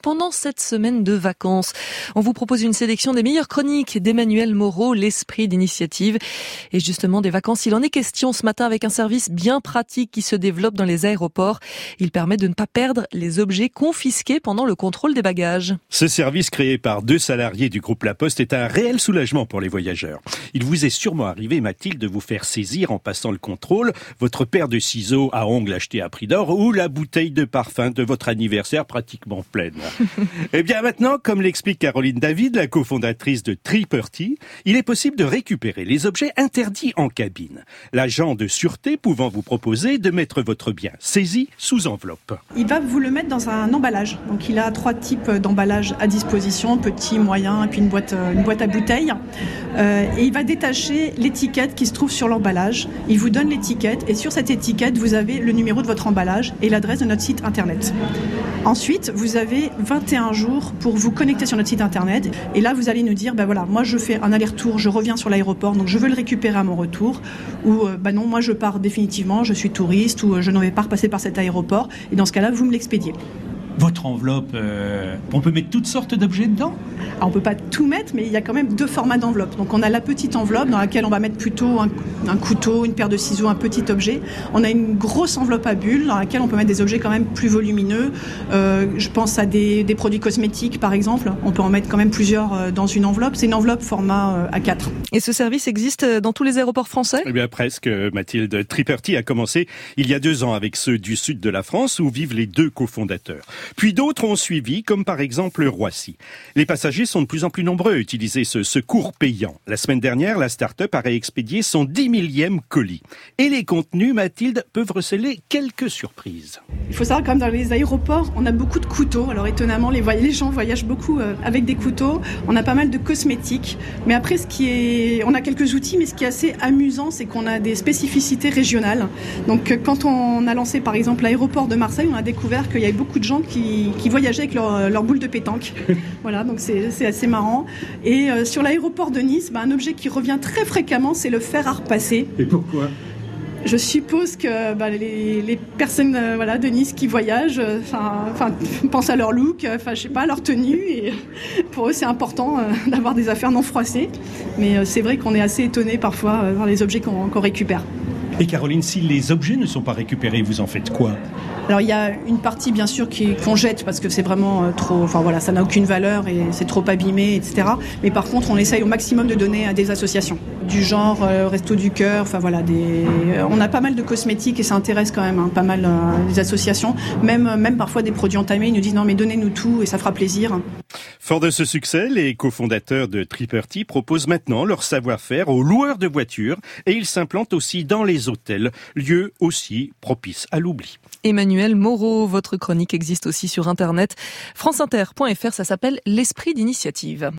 pendant cette semaine de vacances. On vous propose une sélection des meilleures chroniques d'Emmanuel Moreau, l'esprit d'initiative. Et justement, des vacances, il en est question ce matin avec un service bien pratique qui se développe dans les aéroports. Il permet de ne pas perdre les objets confisqués pendant le contrôle des bagages. Ce service créé par 2 salariés du groupe La Poste est un réel soulagement pour les voyageurs. Il vous est sûrement arrivé, Mathilde, de vous faire saisir en passant le contrôle votre paire de ciseaux à ongles achetés à prix d'or ou la bouteille de parfum de votre anniversaire pratiquement pleine. Eh bien maintenant, comme l'explique Caroline David, la cofondatrice de Triperty, il est possible de récupérer les objets interdits en cabine. L'agent de sûreté pouvant vous proposer de mettre votre bien saisi sous enveloppe. Il va vous le mettre dans un emballage. Donc il a 3 types d'emballage à disposition, petit, moyen et puis une boîte à bouteilles. Et il va détacher l'étiquette qui se trouve sur l'emballage. Il vous donne l'étiquette et sur cette étiquette, vous avez le numéro de votre emballage et l'adresse de notre site internet. Ensuite, vous avez 21 jours pour vous connecter sur notre site internet. Et là, vous allez nous dire, voilà, moi je fais un aller-retour, je reviens sur l'aéroport, donc je veux le récupérer à mon retour. Ou non, moi je pars définitivement, je suis touriste ou je ne vais pas repasser par cet aéroport. Et dans ce cas-là, vous me l'expédiez. Votre enveloppe, on peut mettre toutes sortes d'objets dedans ? Alors, on ne peut pas tout mettre, mais il y a quand même 2 formats d'enveloppe. Donc on a la petite enveloppe dans laquelle on va mettre plutôt un couteau, une paire de ciseaux, un petit objet. On a une grosse enveloppe à bulles dans laquelle on peut mettre des objets quand même plus volumineux. Je pense à des produits cosmétiques par exemple. On peut en mettre quand même plusieurs dans une enveloppe. C'est une enveloppe format A4. Et ce service existe dans tous les aéroports français ? Eh bien presque, Mathilde. Triperty a commencé il y a 2 ans avec ceux du sud de la France où vivent les 2 cofondateurs. Puis d'autres ont suivi, comme par exemple Roissy. Les passagers sont de plus en plus nombreux à utiliser ce secours payant. La semaine dernière, la start-up a réexpédié son 10 millième colis. Et les contenus, Mathilde, peuvent receler quelques surprises. Il faut savoir quand même dans les aéroports, on a beaucoup de couteaux. Alors étonnamment, les gens voyagent beaucoup avec des couteaux. On a pas mal de cosmétiques. Mais après, on a quelques outils, mais ce qui est assez amusant, c'est qu'on a des spécificités régionales. Donc quand on a lancé par exemple l'aéroport de Marseille, on a découvert qu'il y avait beaucoup de gens qui voyageaient avec leur boule de pétanque. Voilà, donc c'est assez marrant. Et sur l'aéroport de Nice, un objet qui revient très fréquemment, c'est le fer à repasser. Et pourquoi ? Je suppose que les personnes de Nice qui voyagent pensent à leur look, à leur tenue. Et pour eux, c'est important d'avoir des affaires non froissées. Mais c'est vrai qu'on est assez étonné parfois par les objets qu'on récupère. Et Caroline, si les objets ne sont pas récupérés, vous en faites quoi ? Alors il y a une partie bien sûr qu'on jette parce que c'est vraiment trop, ça n'a aucune valeur et c'est trop abîmé, etc. Mais par contre on essaye au maximum de donner à des associations du genre Resto du Cœur, on a pas mal de cosmétiques et ça intéresse quand même pas mal les associations, même parfois des produits entamés, ils nous disent non mais donnez-nous tout et ça fera plaisir. Fort de ce succès, les cofondateurs de Triperty proposent maintenant leur savoir-faire aux loueurs de voitures et ils s'implantent aussi dans les hôtels, lieux aussi propices à l'oubli. Emmanuel Moreau, votre chronique existe aussi sur internet franceinter.fr, ça s'appelle l'esprit d'initiative.